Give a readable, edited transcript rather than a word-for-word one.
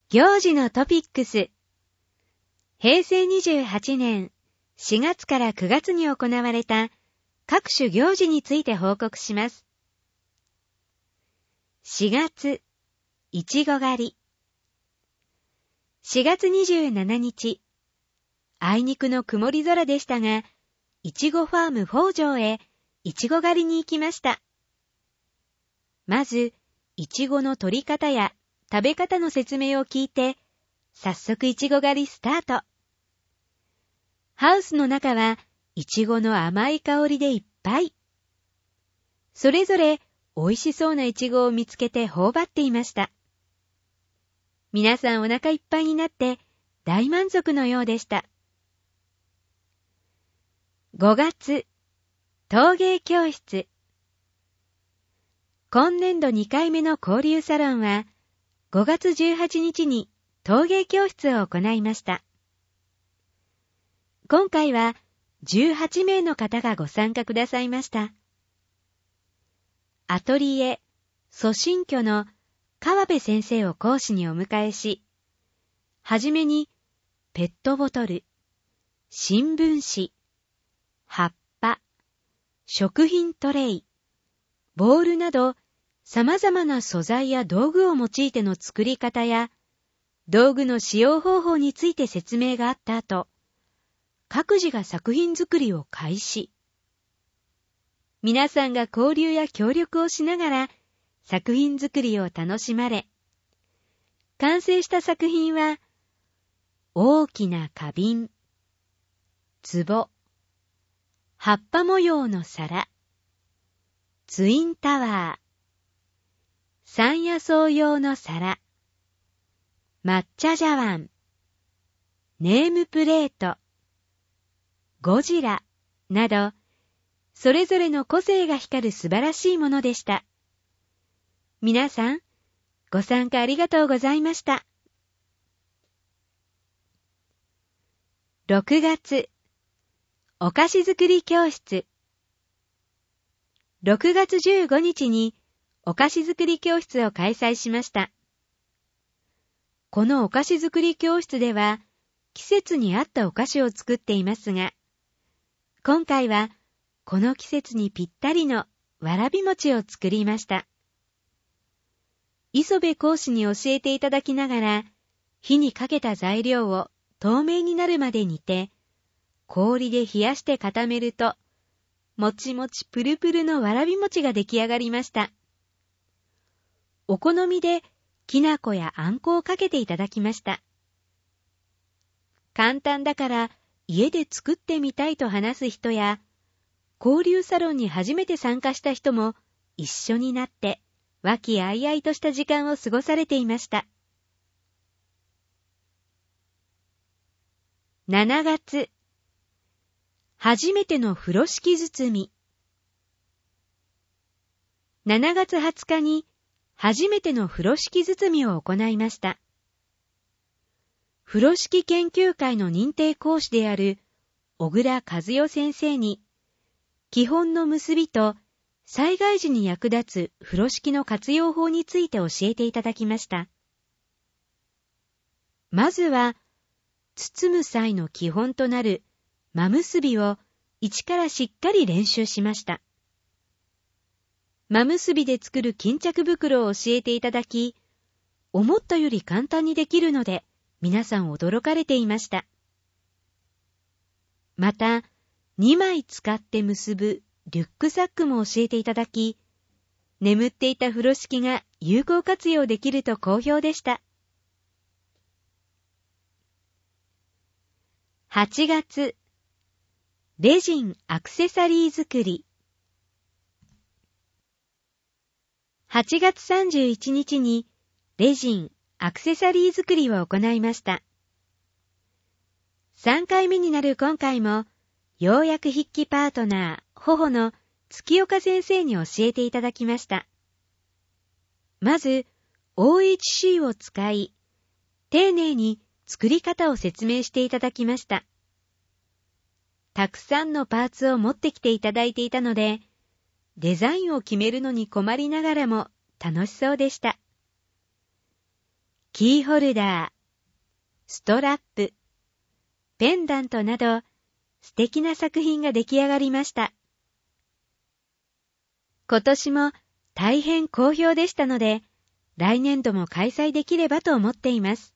行事のトピックス。平成28年4月から9月に行われた各種行事について報告します。4月、いちご狩り。4月27日、あいにくの曇り空でしたが、いちごファーム北条へいちご狩りに行きました。まず、いちごの取り方や食べ方の説明を聞いて、早速いちご狩りスタート。ハウスの中はいちごの甘い香りでいっぱい。それぞれ美味しそうないちごを見つけて頬張っていました。皆さんお腹いっぱいになって大満足のようでした。5月、陶芸教室。今年度2回目の交流サロンは、5月18日に陶芸教室を行いました。今回は18名の方がご参加くださいました。アトリエ、蘇新居の川辺先生を講師にお迎えし、はじめにペットボトル、新聞紙、葉っぱ、食品トレイ、ボールなど様々な素材や道具を用いての作り方や道具の使用方法について説明があった後、各自が作品作りを開始。皆さんが交流や協力をしながら作品作りを楽しまれ、完成した作品は大きな花瓶、壺、葉っぱ模様の皿、ツインタワー、山野草用の皿、抹茶茶碗、ネームプレート、ゴジラなど、それぞれの個性が光る素晴らしいものでした。皆さん、ご参加ありがとうございました。6月、お菓子作り教室。6月15日にお菓子作り教室を開催しました。このお菓子作り教室では、季節に合ったお菓子を作っていますが、今回はこの季節にぴったりのわらび餅を作りました。磯部講師に教えていただきながら、火にかけた材料を透明になるまで煮て、氷で冷やして固めると、もちもちぷるぷるのわらび餅が出来上がりました。お好みできな粉やあんこをかけていただきました。簡単だから家で作ってみたいと話す人や、交流サロンに初めて参加した人も一緒になって和気あいあいとした時間を過ごされていました。7月、初めての風呂敷包み。7月20日に初めての風呂敷包みを行いました。風呂敷研究会の認定講師である小倉和代先生に、基本の結びと災害時に役立つ風呂敷の活用法について教えていただきました。まずは、包む際の基本となる真結びを一からしっかり練習しました。真結びで作る巾着袋を教えていただき、思ったより簡単にできるので、皆さん驚かれていました。また、2枚使って結ぶリュックサックも教えていただき、眠っていた風呂敷が有効活用できると好評でした。8月、レジンアクセサリー作り。8月31日にレジンアクセサリー作りを行いました。3回目になる今回も、ようやく筆記パートナー、頬の月岡先生に教えていただきました。まず、OHC を使い、丁寧に作り方を説明していただきました。たくさんのパーツを持ってきていただいていたので、デザインを決めるのに困りながらも楽しそうでした。 キーホルダー、ストラップ、ペンダントなど素敵な作品が出来上がりました。今年も大変好評でしたので、来年度も開催できればと思っています。